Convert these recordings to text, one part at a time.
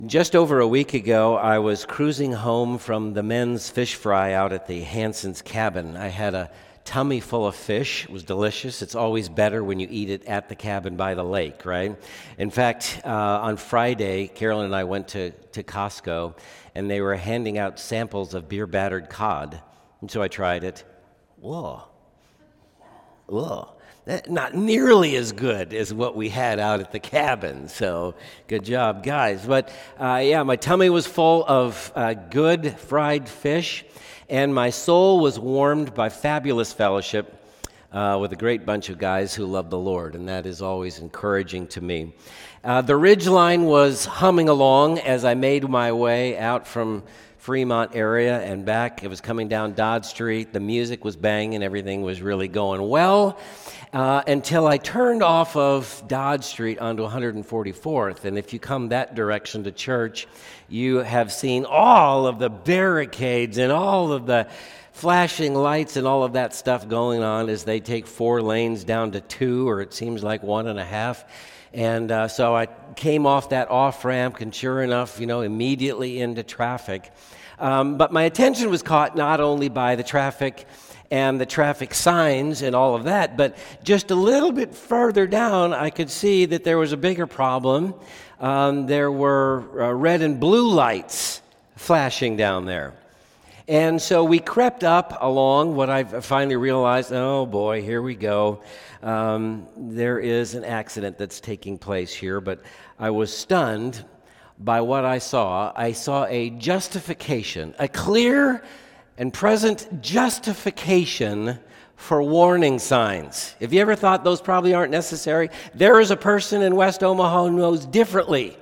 Just over a week ago, I was cruising home from the men's fish fry out at the Hanson's cabin. I had a tummy full of fish. It was delicious. It's always better when you eat it at the cabin by the lake, right? In fact, on Friday, Carolyn and I went to Costco, and they were handing out samples of beer-battered cod. And so I tried it. Whoa. Whoa. Not nearly as good as what we had out at the cabin, so good job, guys. But my tummy was full of good fried fish, and my soul was warmed by fabulous fellowship with a great bunch of guys who love the Lord, and that is always encouraging to me. The ridgeline was humming along as I made my way out from Fremont area and back. It was coming down Dodge Street. The music was banging. Everything was really going well until I turned off of Dodge Street onto 144th. And if you come that direction to church, you have seen all of the barricades and all of the flashing lights and all of that stuff going on as they take 4 lanes down to 2, or it seems like 1.5. And so I came off that off-ramp, and sure enough, immediately into traffic. But my attention was caught not only by the traffic and the traffic signs and all of that, but just a little bit further down, I could see that there was a bigger problem. There were red and blue lights flashing down there. And so we crept up along what I've finally realized, oh boy, here we go. There is an accident that's taking place here, but I was stunned by what I saw. I saw a justification, a clear and present justification for warning signs. Have you ever thought those probably aren't necessary? There is a person in West Omaha who knows differently,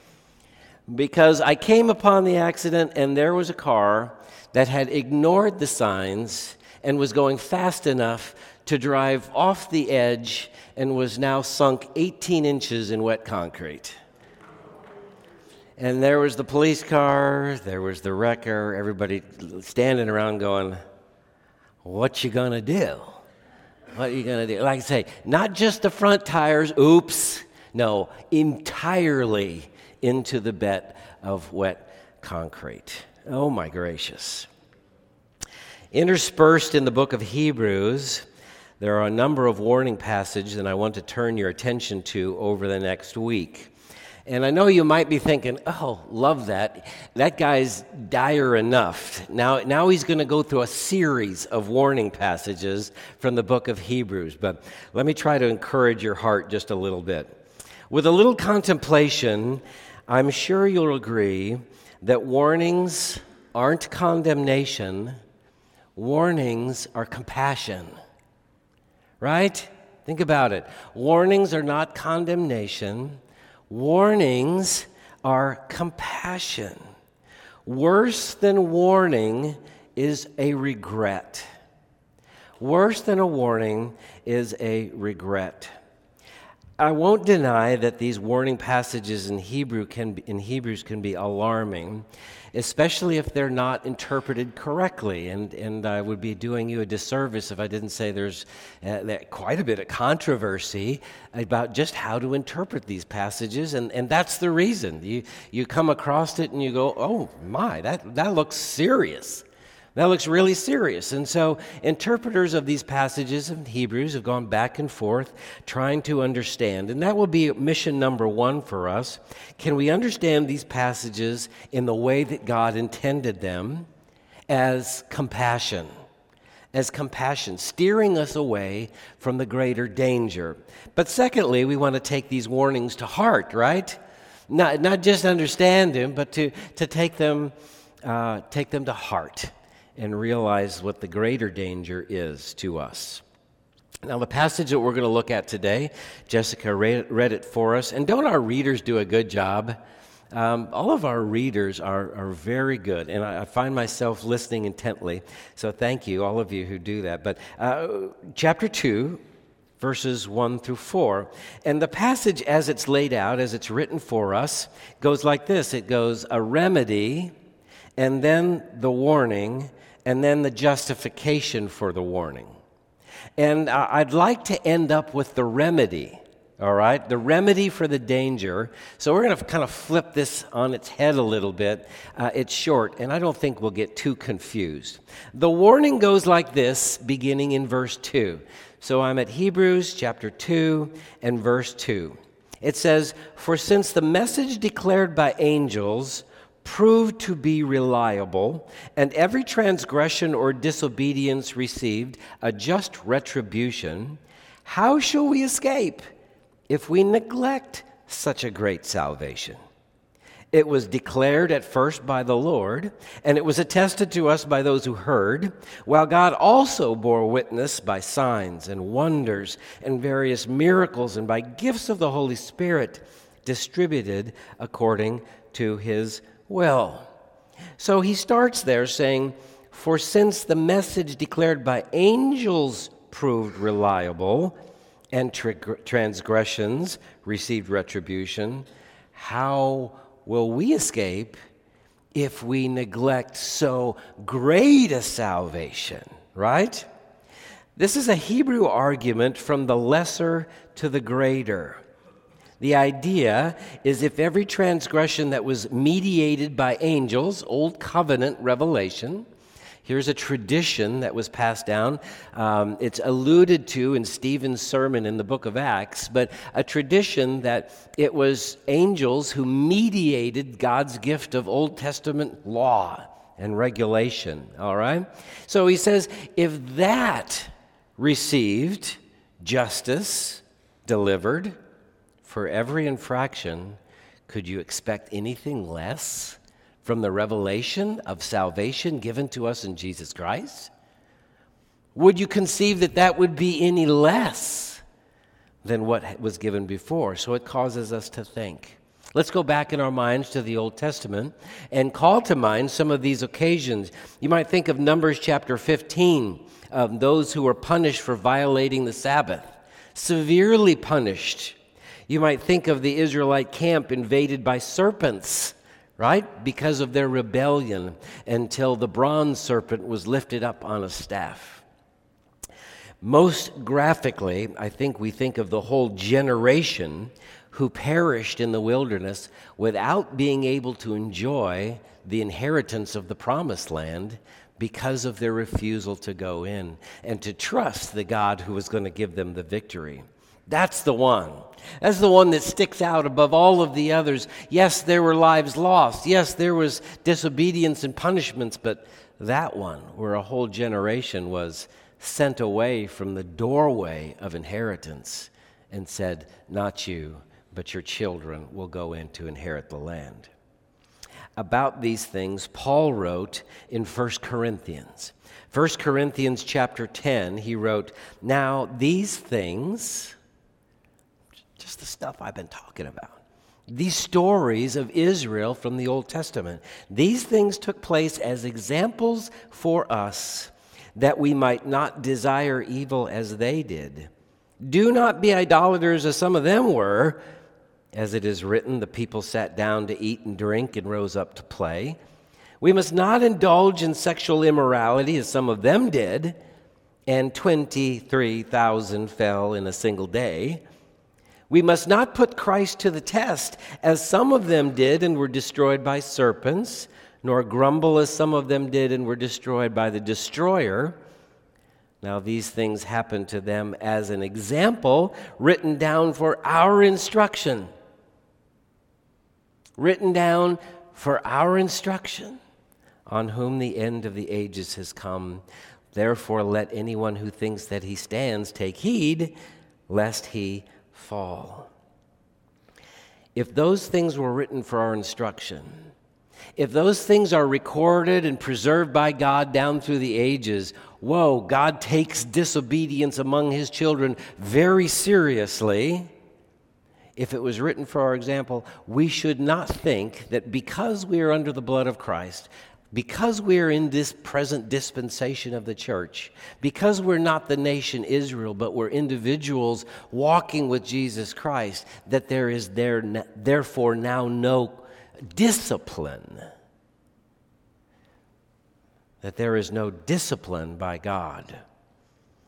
because I came upon the accident and there was a car that had ignored the signs and was going fast enough to drive off the edge and was now sunk 18 inches in wet concrete. And there was the police car, there was the wrecker, everybody standing around going, what you gonna do? What are you gonna do? Like I say, not just the front tires, oops, no, entirely into the bed of wet concrete. Oh my gracious. Interspersed in the book of Hebrews, there are a number of warning passages that I want to turn your attention to over the next week. And I know you might be thinking, oh, love that. That guy's dire enough. Now he's going to go through a series of warning passages from the book of Hebrews. But let me try to encourage your heart just a little bit. With a little contemplation, I'm sure you'll agree that warnings aren't condemnation. Warnings are compassion. Right? Think about it. Warnings are not condemnation. Warnings are compassion. Worse than warning is a regret. Worse than a warning is a regret. I won't deny that these warning passages in Hebrews can be alarming, especially if they're not interpreted correctly. And I would be doing you a disservice if I didn't say there's quite a bit of controversy about just how to interpret these passages, and that's the reason. You come across it and you go, oh my, that looks serious. That looks really serious. And so interpreters of these passages in Hebrews have gone back and forth trying to understand. And that will be mission number 1 for us. Can we understand these passages in the way that God intended them as compassion? As compassion, steering us away from the greater danger. But secondly, we want to take these warnings to heart, right? Not just understand them, but to take them to heart and realize what the greater danger is to us. Now, the passage that we're going to look at today, Jessica read it for us. And don't our readers do a good job? All of our readers are very good, and I find myself listening intently. So thank you, all of you who do that. But chapter 2, verses 1 through 4. And the passage as it's laid out, as it's written for us, goes like this. It goes, a remedy, and then the warning, and then the justification for the warning. And I'd like to end up with the remedy, All right, the remedy for the danger. So we're going to kind of flip this on its head a little bit. It's short, and I don't think we'll get too confused. The warning goes like this, beginning in verse 2. So I'm at Hebrews chapter 2 and verse 2. It says, "For since the message declared by angels proved to be reliable, and every transgression or disobedience received a just retribution, how shall we escape if we neglect such a great salvation? It was declared at first by the Lord, and it was attested to us by those who heard, while God also bore witness by signs and wonders and various miracles and by gifts of the Holy Spirit distributed according to his will." So he starts there saying, "For since the message declared by angels proved reliable, and transgressions received retribution, how will we escape if we neglect so great a salvation?" Right? This is a Hebrew argument from the lesser to the greater. The idea is if every transgression that was mediated by angels, Old Covenant revelation, here's a tradition that was passed down. It's alluded to in Stephen's sermon in the book of Acts, but a tradition that it was angels who mediated God's gift of Old Testament law and regulation, all right? So he says, if that received justice delivered for every infraction, could you expect anything less from the revelation of salvation given to us in Jesus Christ? Would you conceive that that would be any less than what was given before? So it causes us to think. Let's go back in our minds to the Old Testament and call to mind some of these occasions. You might think of Numbers chapter 15, of those who were punished for violating the Sabbath, severely punished. You might think of the Israelite camp invaded by serpents, right? Because of their rebellion, until the bronze serpent was lifted up on a staff. Most graphically, I think we think of the whole generation who perished in the wilderness without being able to enjoy the inheritance of the promised land because of their refusal to go in and to trust the God who was going to give them the victory. That's the one. That's the one that sticks out above all of the others. Yes, there were lives lost. Yes, there was disobedience and punishments, but that one, where a whole generation was sent away from the doorway of inheritance and said, not you, but your children will go in to inherit the land. About these things, Paul wrote in 1 Corinthians. 1 Corinthians chapter 10, he wrote, "Now these things," just the stuff I've been talking about, these stories of Israel from the Old Testament, these things took place as examples for us, that we might not desire evil as they did. Do not be idolaters as some of them were. As it is written, the people sat down to eat and drink and rose up to play. We must not indulge in sexual immorality as some of them did, and 23,000 fell in a single day. We must not put Christ to the test, as some of them did and were destroyed by serpents, nor grumble as some of them did and were destroyed by the destroyer. Now these things happened to them as an example, written down for our instruction. Written down for our instruction, on whom the end of the ages has come. Therefore let anyone who thinks that he stands take heed, lest he fall." If those things were written for our instruction, if those things are recorded and preserved by God down through the ages, whoa, God takes disobedience among his children very seriously. If it was written for our example, we should not think that because we are under the blood of Christ, because we are in this present dispensation of the church, because we're not the nation Israel, but we're individuals walking with Jesus Christ, that there is therefore now no discipline. That there is no discipline by God.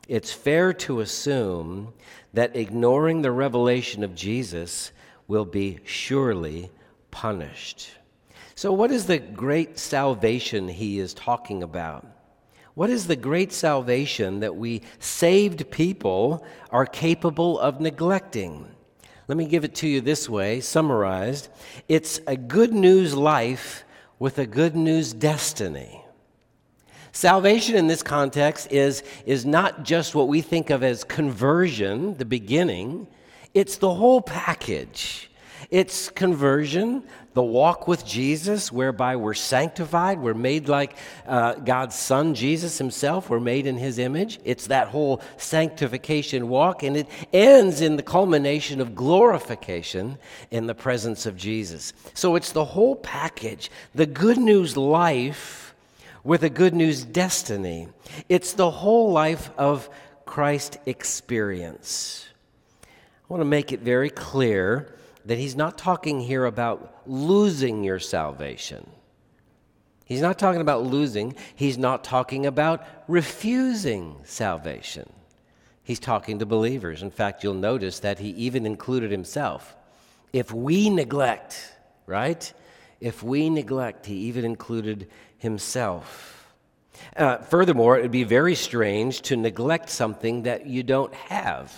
it's fair to assume that ignoring the revelation of Jesus will be surely punished. So, what is the great salvation he is talking about? What is the great salvation that we saved people are capable of neglecting? Let me give it to you this way, summarized. It's a good news life with a good news destiny. Salvation in this context is not just what we think of as conversion, the beginning. It's the whole package. It's conversion, the walk with Jesus, whereby we're sanctified, we're made like God's Son, Jesus himself, we're made in his image. It's that whole sanctification walk, and it ends in the culmination of glorification in the presence of Jesus. So it's the whole package, the good news life with a good news destiny. It's the whole life of Christ experience. I want to make it very clear that he's not talking here about losing your salvation. He's not talking about losing. He's not talking about refusing salvation. He's talking to believers. In fact, you'll notice that he even included himself. If we neglect, right? If we neglect, he even included himself. Furthermore, it would be very strange to neglect something that you don't have.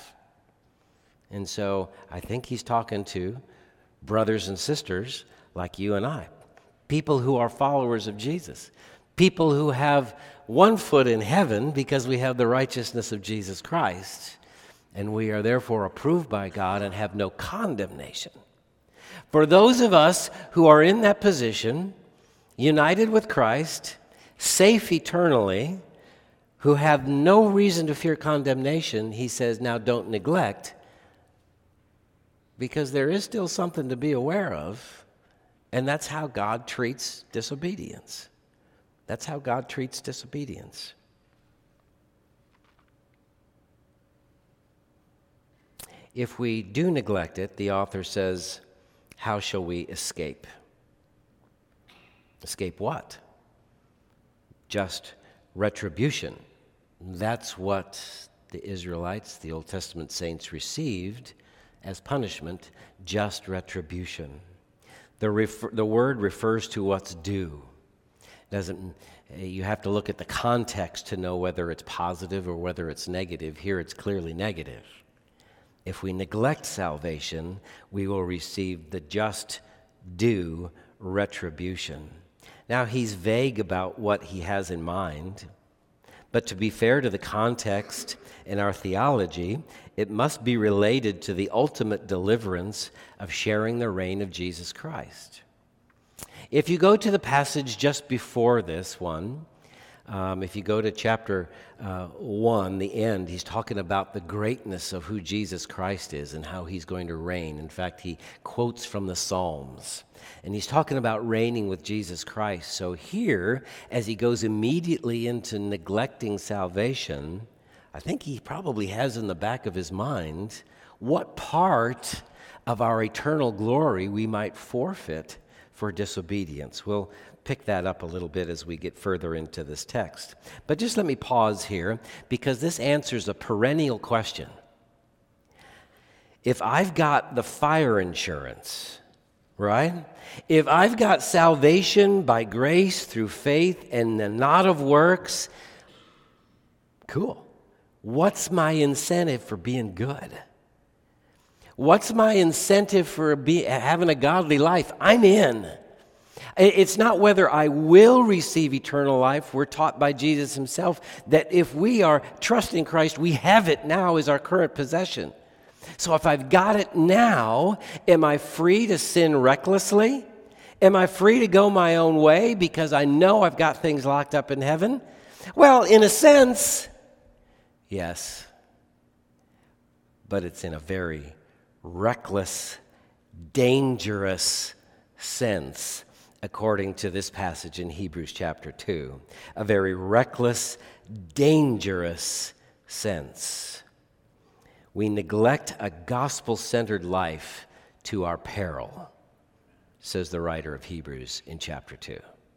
And so I think he's talking to brothers and sisters like you and I, people who are followers of Jesus, people who have one foot in heaven because we have the righteousness of Jesus Christ, and we are therefore approved by God and have no condemnation. For those of us who are in that position, united with Christ, safe eternally, who have no reason to fear condemnation, he says, now don't neglect, because there is still something to be aware of, and that's how God treats disobedience. That's how God treats disobedience. If we do neglect it, the author says, how shall we escape? Escape what? Just retribution. That's what the Israelites, the Old Testament saints, received as punishment, just retribution. The word refers to what's due. You have to look at the context to know whether it's positive or whether it's negative. Here it's clearly negative. If we neglect salvation, we will receive the just due retribution. Now, he's vague about what he has in mind, but to be fair to the context in our theology, it must be related to the ultimate deliverance of sharing the reign of Jesus Christ. If you go to the passage just before this one, if you go to chapter 1, the end, he's talking about the greatness of who Jesus Christ is and how he's going to reign. In fact, he quotes from the Psalms, and he's talking about reigning with Jesus Christ. So here, as he goes immediately into neglecting salvation, I think he probably has in the back of his mind what part of our eternal glory we might forfeit for disobedience. We'll pick that up a little bit as we get further into this text. But just let me pause here, because this answers a perennial question. If I've got the fire insurance, right? If I've got salvation by grace through faith and not of works, cool. What's my incentive for being good? What's my incentive for having a godly life? I'm in. It's not whether I will receive eternal life. We're taught by Jesus himself that if we are trusting Christ, we have it now as our current possession. So if I've got it now, am I free to sin recklessly? Am I free to go my own way because I know I've got things locked up in heaven? Well, in a sense, yes. But it's in a very reckless, dangerous sense, according to this passage in Hebrews chapter 2. A very reckless, dangerous sense. We neglect a gospel-centered life to our peril, says the writer of Hebrews in chapter 2.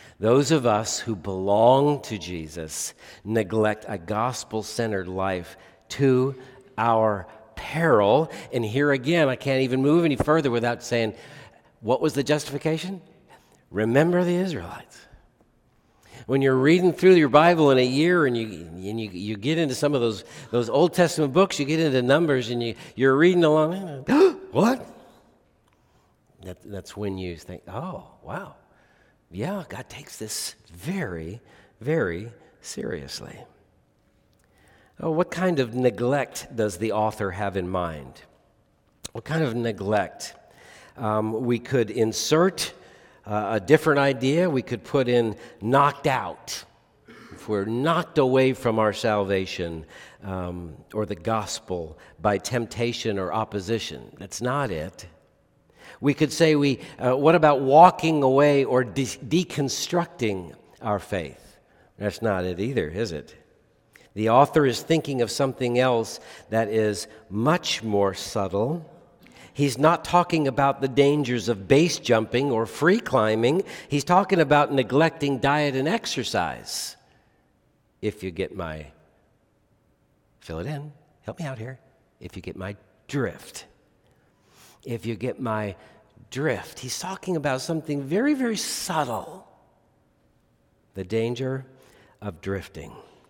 Those of us who belong to Jesus neglect a gospel-centered life to our peril. And here again, I can't even move any further without saying, what was the justification? Remember the Israelites. When you're reading through your Bible in a year and you get into some of those Old Testament books, you get into Numbers and you're reading along, what? That's when you think, oh, wow. Yeah, God takes this very, very seriously. Oh, what kind of neglect does the author have in mind? What kind of neglect? We could insert a different idea. We could put in knocked out. If we're knocked away from our salvation or the gospel by temptation or opposition, that's not it. We could say, what about walking away or deconstructing our faith? That's not it either, is it? The author is thinking of something else that is much more subtle. He's not talking about the dangers of base jumping or free climbing. He's talking about neglecting diet and exercise. If you get my, fill it in, help me out here. If you get my drift. If you get my drift. He's talking about something very, very subtle. The danger of drifting.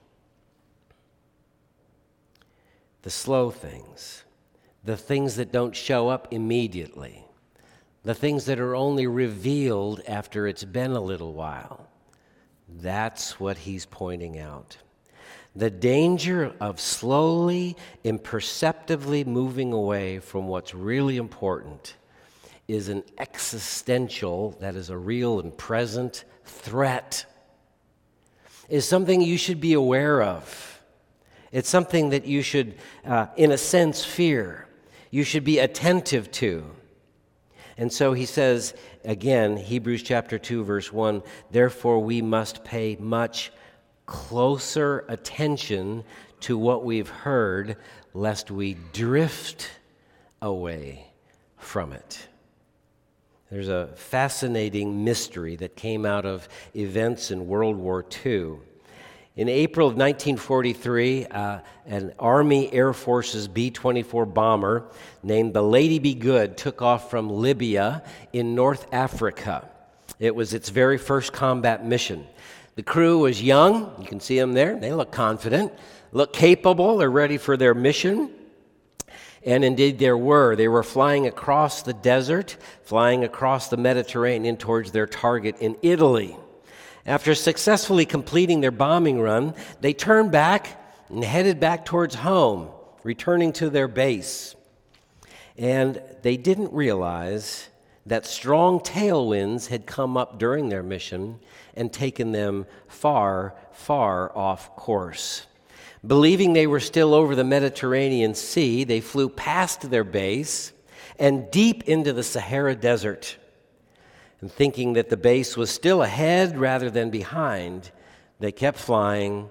The slow things. The things that don't show up immediately. The things that are only revealed after it's been a little while. That's what he's pointing out. The danger of slowly, imperceptibly moving away from what's really important is an existential, that is a real and present threat. Is something you should be aware of. It's something that you should, in a sense, fear. You should be attentive to. And so he says, again, Hebrews chapter 2, verse 1, therefore we must pay much closer attention to what we've heard, lest we drift away from it. There's a fascinating mystery that came out of events in World War II. In April of 1943, an Army Air Force's B-24 bomber named the Lady Be Good took off from Libya in North Africa. It was its very first combat mission. The crew was young. You can see them there. They look confident, look capable. They're ready for their mission. And indeed they were. They were flying across the desert, flying across the Mediterranean towards their target in Italy. After successfully completing their bombing run, they turned back and headed back towards home, returning to their base. And they didn't realize that strong tailwinds had come up during their mission and taken them far, far off course. Believing they were still over the Mediterranean Sea, they flew past their base and deep into the Sahara Desert. And thinking that the base was still ahead rather than behind, they kept flying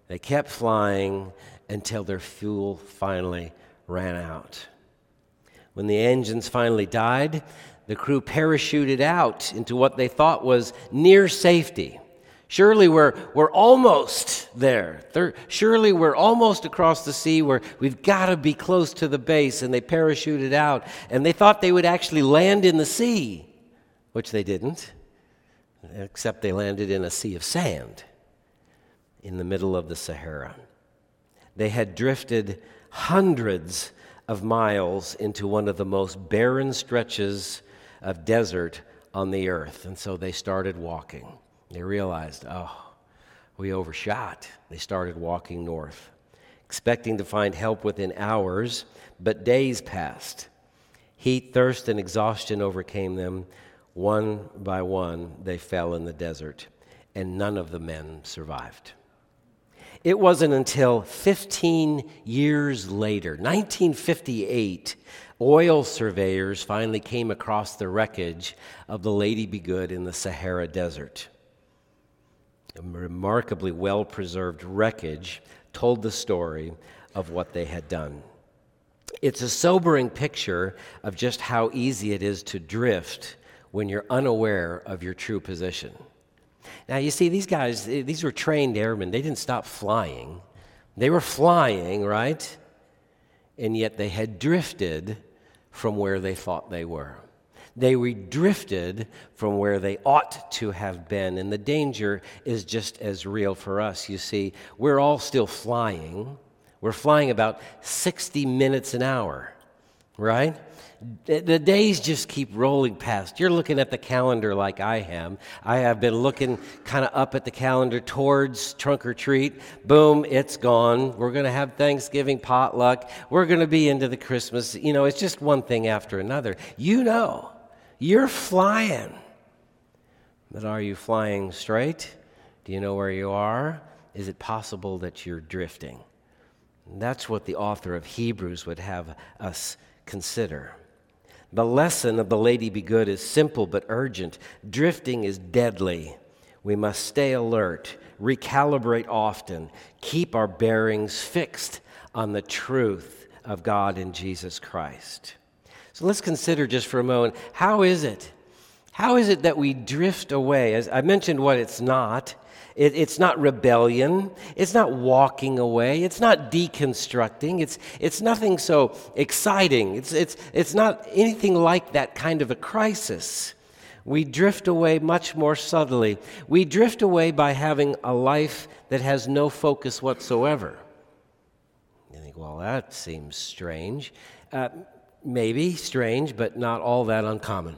until their fuel finally ran out. When the engines finally died, the crew parachuted out into what they thought was near safety. Surely we're almost there. Surely we're almost across the sea where we've got to be close to the base. And they parachuted out, and they thought they would actually land in the sea, which they didn't, except they landed in a sea of sand in the middle of the Sahara. They had drifted hundreds of miles into one of the most barren stretches of desert on the earth. And so they started walking. They realized, we overshot. They started walking north, expecting to find help within hours, but days passed. Heat, thirst, and exhaustion overcame them. One by one, they fell in the desert, and none of the men survived. It wasn't until 15 years later, 1958, oil surveyors finally came across the wreckage of the Lady Be Good in the Sahara Desert. A remarkably well-preserved wreckage told the story of what they had done. It's a sobering picture of just how easy it is to drift when you're unaware of your true position. Now, you see, these guys, these were trained airmen. They didn't stop flying. They were flying, right? And yet they had drifted from where they thought they were. They were drifted from where they ought to have been. And the danger is just as real for us. You see, we're all still flying. We're flying about 60 minutes an hour, right? The days just keep rolling past. You're looking at the calendar like I am. I have been looking kind of up at the calendar towards trunk or treat. Boom, it's gone. We're going to have Thanksgiving potluck. We're going to be into the Christmas. You know, it's just one thing after another. You know, you're flying. But are you flying straight? Do you know where you are? Is it possible that you're drifting? And that's what the author of Hebrews would have us consider. The lesson of the Lady Be Good is simple but urgent. Drifting is deadly. We must stay alert, recalibrate often, keep our bearings fixed on the truth of God in Jesus Christ. So let's consider just for a moment, how is it? How is it that we drift away? As I mentioned what it's not. It's not rebellion. It's not walking away. It's not deconstructing. It's nothing so exciting. It's not anything like that kind of a crisis. We drift away much more subtly. We drift away by having a life that has no focus whatsoever. You think, well, that seems strange. Maybe strange, but not all that uncommon.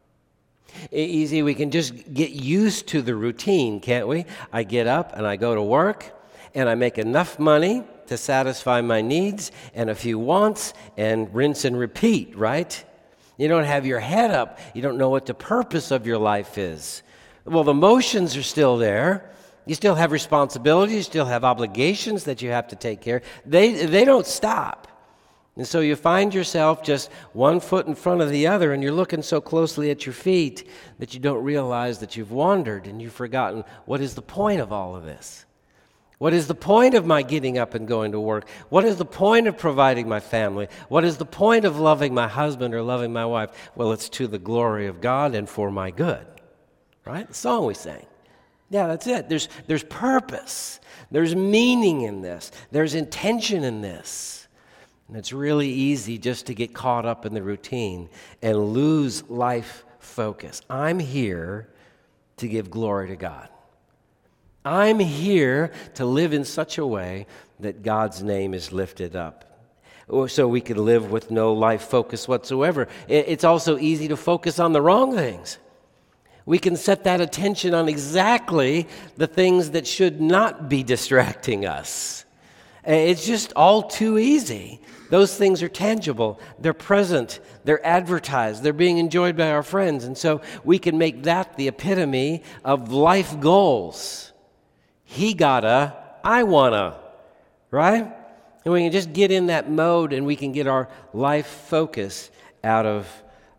Easy, we can just get used to the routine, can't we? I get up and I go to work and I make enough money to satisfy my needs and a few wants and rinse and repeat, right? You don't have your head up. You don't know what the purpose of your life is. Well, the emotions are still there. You still have responsibilities. You still have obligations that you have to take care of. They don't stop. And so you find yourself just one foot in front of the other, and you're looking so closely at your feet that you don't realize that you've wandered and you've forgotten what is the point of all of this. What is the point of my getting up and going to work? What is the point of providing my family? What is the point of loving my husband or loving my wife? Well, it's to the glory of God and for my good, right? The song we sang. Yeah, that's it. There's purpose. There's meaning in this. There's intention in this. And it's really easy just to get caught up in the routine and lose life focus. I'm here to give glory to God. I'm here to live in such a way that God's name is lifted up. So we could live with no life focus whatsoever. It's also easy to focus on the wrong things. We can set that attention on exactly the things that should not be distracting us. It's just all too easy. Those things are tangible, they're present, they're advertised, they're being enjoyed by our friends. And so we can make that the epitome of life goals. He gotta, I wanna, right? And we can just get in that mode and we can get our life focus out of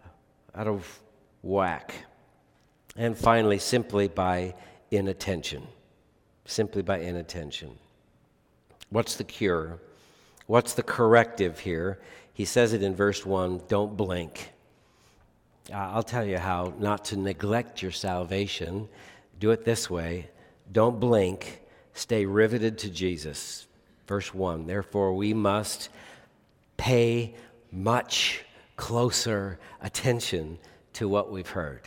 whack. And finally, simply by inattention. Simply by inattention. What's the cure? What's the corrective here? He says it in verse 1, don't blink. I'll tell you how not to neglect your salvation. Do it this way. Don't blink. Stay riveted to Jesus. Verse 1, therefore we must pay much closer attention to what we've heard.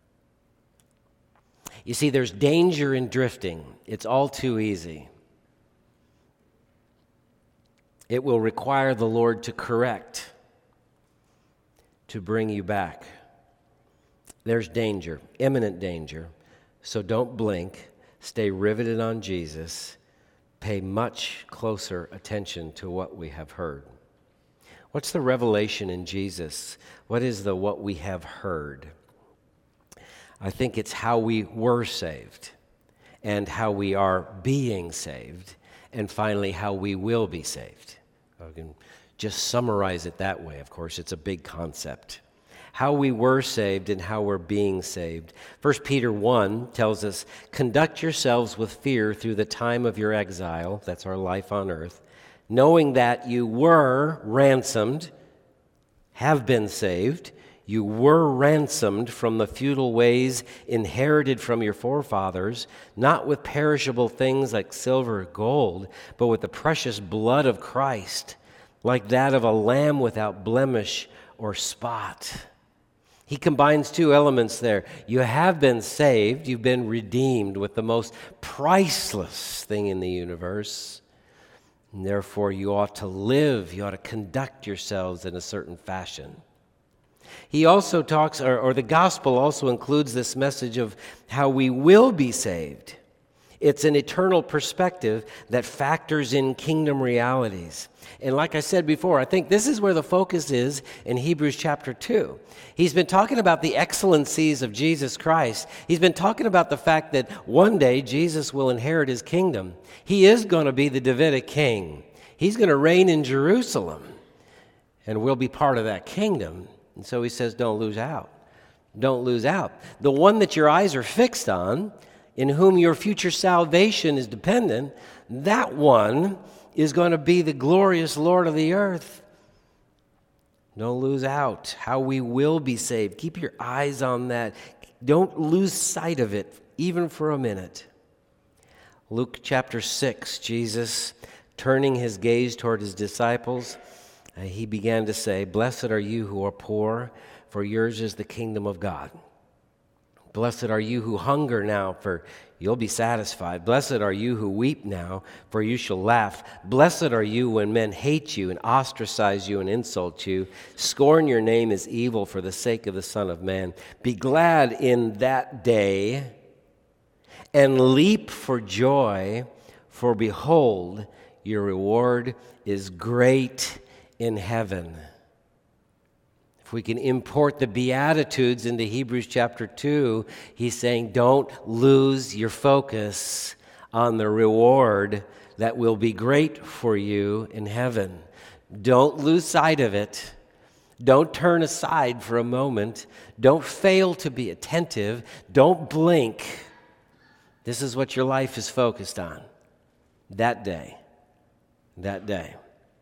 You see, there's danger in drifting. It's all too easy. It will require the Lord to correct, to bring you back. There's danger, imminent danger. So don't blink. Stay riveted on Jesus. Pay much closer attention to what we have heard. What's the revelation in Jesus? What is the what we have heard? I think it's how we were saved and how we are being saved, and finally how we will be saved. I can just summarize it that way. Of course, it's a big concept. How we were saved and how we're being saved. 1 Peter 1 tells us, conduct yourselves with fear through the time of your exile, that's our life on earth, knowing that you were ransomed, have been saved, You were ransomed from the futile ways inherited from your forefathers, not with perishable things like silver or gold, but with the precious blood of Christ, like that of a lamb without blemish or spot. He combines two elements there. You have been saved, you've been redeemed with the most priceless thing in the universe. And therefore, you ought to live, you ought to conduct yourselves in a certain fashion. He also talks, or the gospel also includes this message of how we will be saved. It's an eternal perspective that factors in kingdom realities. And like I said before, I think this is where the focus is in Hebrews chapter 2. He's been talking about the excellencies of Jesus Christ. He's been talking about the fact that one day Jesus will inherit his kingdom. He is going to be the Davidic king. He's going to reign in Jerusalem, and we'll be part of that kingdom. And so he says, don't lose out. Don't lose out. The one that your eyes are fixed on, in whom your future salvation is dependent, that one is going to be the glorious Lord of the earth. Don't lose out how we will be saved. Keep your eyes on that. Don't lose sight of it, even for a minute. Luke chapter 6, Jesus, turning his gaze toward his disciples, he began to say, "Blessed are you who are poor, for yours is the kingdom of God. Blessed are you who hunger now, for you'll be satisfied. Blessed are you who weep now, for you shall laugh. Blessed are you when men hate you and ostracize you and insult you, scorn your name as evil for the sake of the Son of Man. Be glad in that day and leap for joy, for behold, your reward is great in heaven." If we can import the Beatitudes into Hebrews chapter 2, he's saying, don't lose your focus on the reward that will be great for you in heaven. Don't lose sight of it. Don't turn aside for a moment. Don't fail to be attentive. Don't blink. This is what your life is focused on. That day. That day.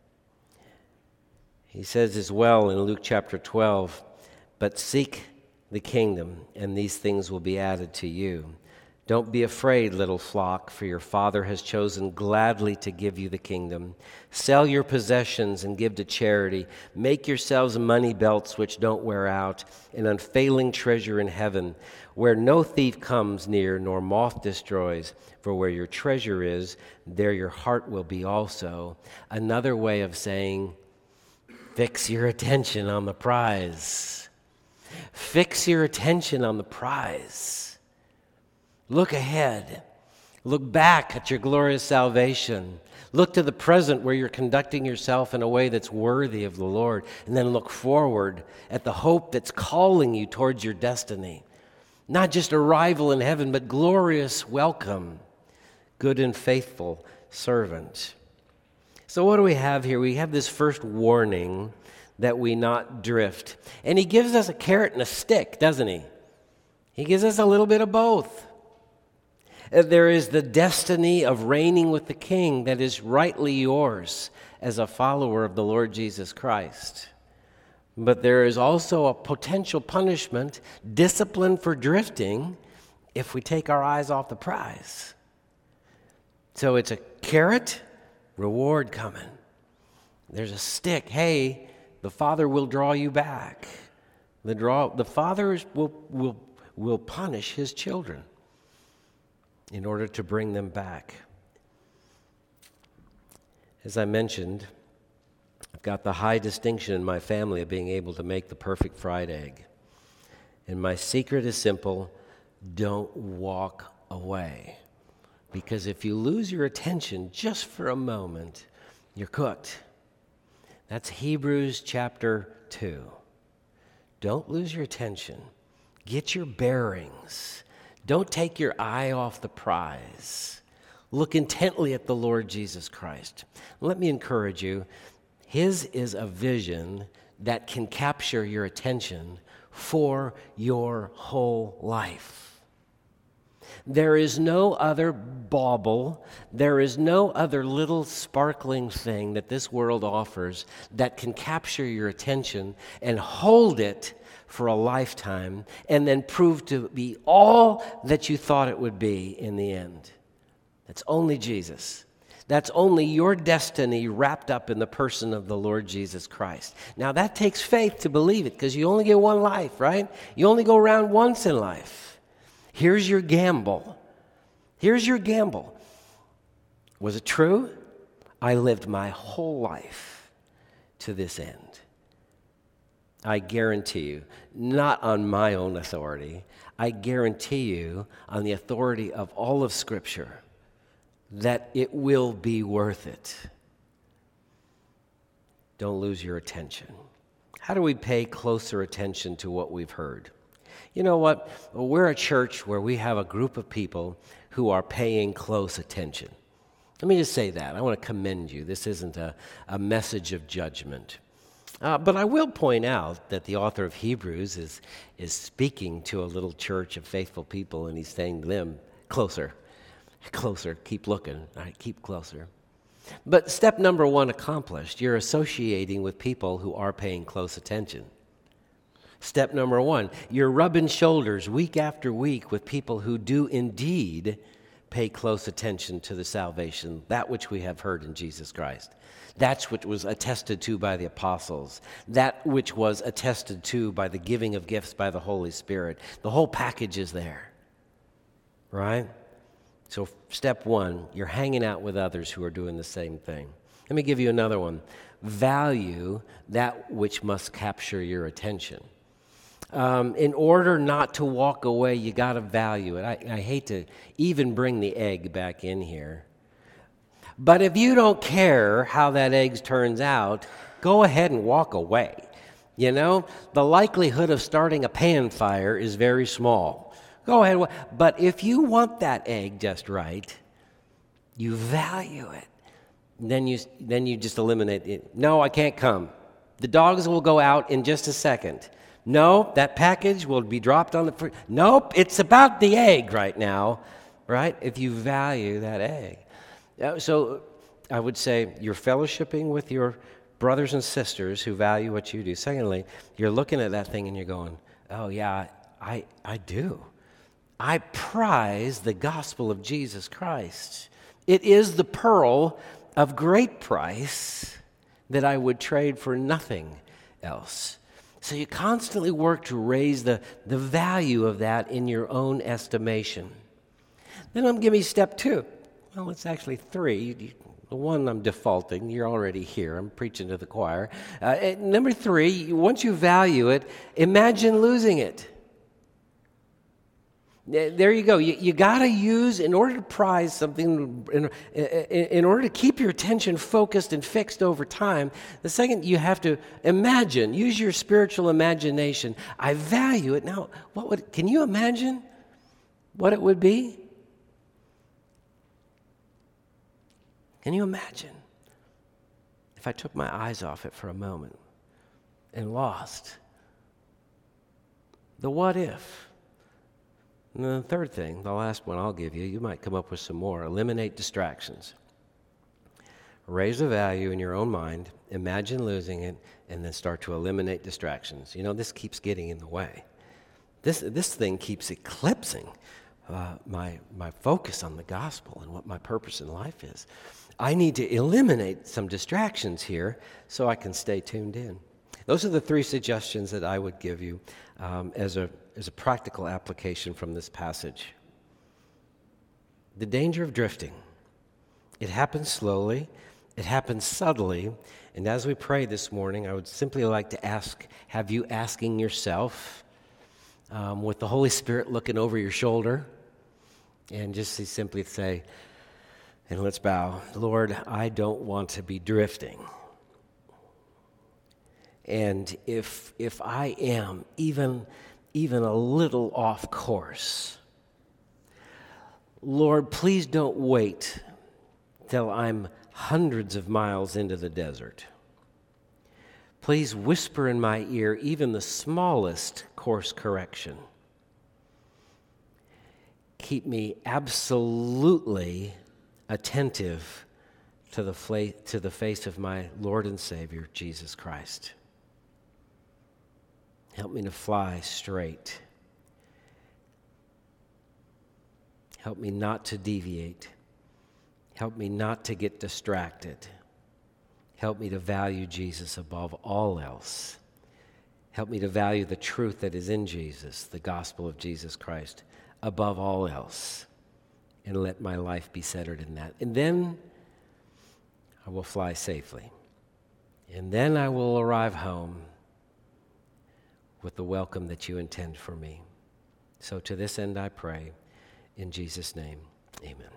He says as well in Luke chapter 12, "But seek the kingdom, and these things will be added to you. Don't be afraid, little flock, for your Father has chosen gladly to give you the kingdom. Sell your possessions and give to charity. Make yourselves money belts which don't wear out, an unfailing treasure in heaven, where no thief comes near nor moth destroys. For where your treasure is, there your heart will be also." Another way of saying, fix your attention on the prize. Fix your attention on the prize. Look ahead. Look back at your glorious salvation. Look to the present where you're conducting yourself in a way that's worthy of the Lord. And then look forward at the hope that's calling you towards your destiny. Not just arrival in heaven, but glorious welcome. Good and faithful servant. So what do we have here? We have this first warning that we not drift. And he gives us a carrot and a stick, doesn't he? He gives us a little bit of both. There is the destiny of reigning with the King that is rightly yours as a follower of the Lord Jesus Christ. But there is also a potential punishment, discipline for drifting, if we take our eyes off the prize. So it's a carrot, reward coming. There's a stick. Hey, the Father will draw you back. The Father will punish his children in order to bring them back. As I mentioned, I've got the high distinction in my family of being able to make the perfect fried egg. And my secret is simple: don't walk away. Because if you lose your attention just for a moment, you're cooked. That's Hebrews chapter 2. Don't lose your attention. Get your bearings. Don't take your eye off the prize. Look intently at the Lord Jesus Christ. Let me encourage you. His is a vision that can capture your attention for your whole life. There is no other bauble, there is no other little sparkling thing that this world offers that can capture your attention and hold it for a lifetime and then prove to be all that you thought it would be in the end. That's only Jesus. That's only your destiny wrapped up in the person of the Lord Jesus Christ. Now that takes faith to believe it, because you only get one life, right? You only go around once in life. Here's your gamble. Here's your gamble. Was it true? I lived my whole life to this end. I guarantee you, not on my own authority, I guarantee you on the authority of all of Scripture, that it will be worth it. Don't lose your attention. How do we pay closer attention to what we've heard? You know what? We're a church where we have a group of people who are paying close attention. Let me just say that. I want to commend you. This isn't a message of judgment. But I will point out that the author of Hebrews is speaking to a little church of faithful people, and he's saying to them, closer, keep looking, all right, keep closer. But step number one accomplished. You're associating with people who are paying close attention. Step number one, you're rubbing shoulders week after week with people who do indeed pay close attention to the salvation, that which we have heard in Jesus Christ. That's what was attested to by the apostles. That which was attested to by the giving of gifts by the Holy Spirit. The whole package is there, right? So step one, you're hanging out with others who are doing the same thing. Let me give you another one. Value that which must capture your attention. In order not to walk away, you got to value it. I hate to even bring the egg back in here. But if you don't care how that egg turns out, go ahead and walk away. You know, the likelihood of starting a pan fire is very small. Go ahead. But if you want that egg just right, you value it. Then you just eliminate it. No, I can't come. The dogs will go out in just a second. No, that package will be dropped on the... Nope, it's about the egg right now, right? If you value that egg. So I would say you're fellowshipping with your brothers and sisters who value what you do. Secondly, you're looking at that thing and you're going, oh yeah, I do. I prize the gospel of Jesus Christ. It is the pearl of great price that I would trade for nothing else. So you constantly work to raise the value of that in your own estimation. Then give me step two. Well, it's actually three. The one I'm defaulting, you're already here. I'm preaching to the choir. Number three, once you value it, imagine losing it. There you go. You got to use, in order to prize something, in order to keep your attention focused and fixed over time, the second you have to imagine, use your spiritual imagination. I value it. Now, can you imagine what it would be? Can you imagine if I took my eyes off it for a moment and lost? The what if? And then the third thing, the last one I'll give you, you might come up with some more. Eliminate distractions. Raise the value in your own mind, imagine losing it, and then start to eliminate distractions. You know, this keeps getting in the way. This thing keeps eclipsing my focus on the gospel and what my purpose in life is. I need to eliminate some distractions here so I can stay tuned in. Those are the three suggestions that I would give you as a practical application from this passage. The danger of drifting. It happens slowly. It happens subtly. And as we pray this morning, I would simply like to have you asking yourself, with the Holy Spirit looking over your shoulder, and just simply say, and let's bow, Lord, I don't want to be drifting. And if I am even a little off course, Lord, please don't wait till I'm hundreds of miles into the desert. Please whisper in my ear even the smallest course correction. Keep me absolutely attentive to the face of my Lord and Savior, Jesus Christ. Help me to fly straight. Help me not to deviate. Help me not to get distracted. Help me to value Jesus above all else. Help me to value the truth that is in Jesus, the gospel of Jesus Christ, above all else. And let my life be centered in that. And then I will fly safely. And then I will arrive home with the welcome that you intend for me. So to this end I pray, in Jesus' name, amen.